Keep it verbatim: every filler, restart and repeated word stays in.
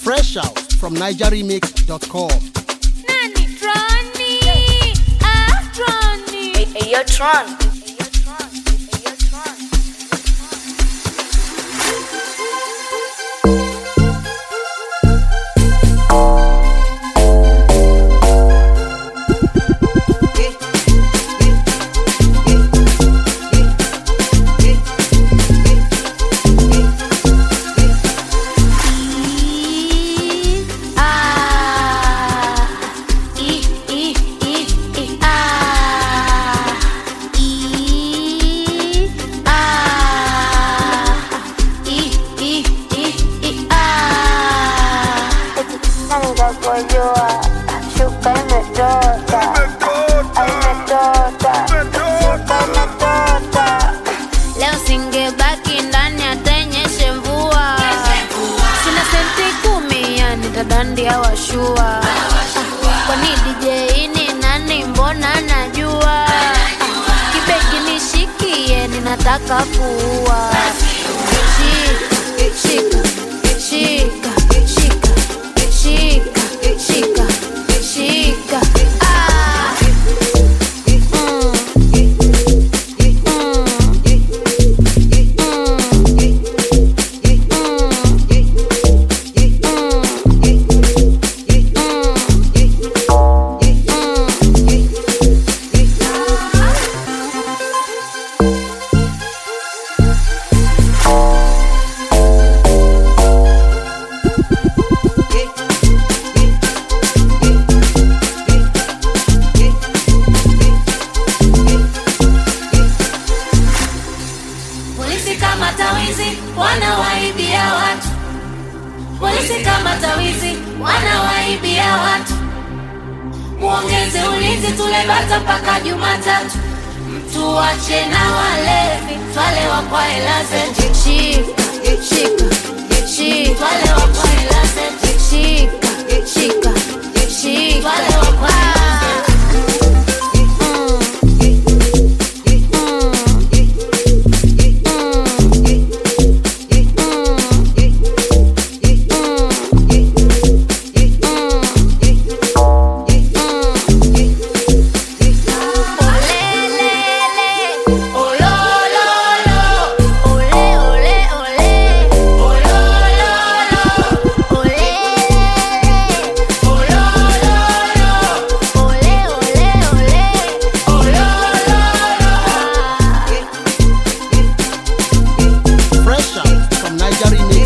Fresh out from niger remix dot com. Nani Troni, ah Troni. Hey, hey, yo, Tron. Leo singebaki ndani atenyeshe mvua. Sina senti kumi ya nitadandia washua. Kwani D J ni nani mbona najua. Kibegi nishikie ninataka kuua. Shika, shika, shika, shika, shika, shika, shika. Ah. Polisi kama tawizi wanawaibia watu. Polisi kama tawizi wanawaibia watu. Muongeze ulinzi tule bata mpaka Jumatatu. Mtu wache na walevi twale wa kwa hela zetu. Shika, shika, shika, twale wa kwa hela zetu. Shika, shika, shika, twale wa kwa hela zetu. Fresh out from niger remix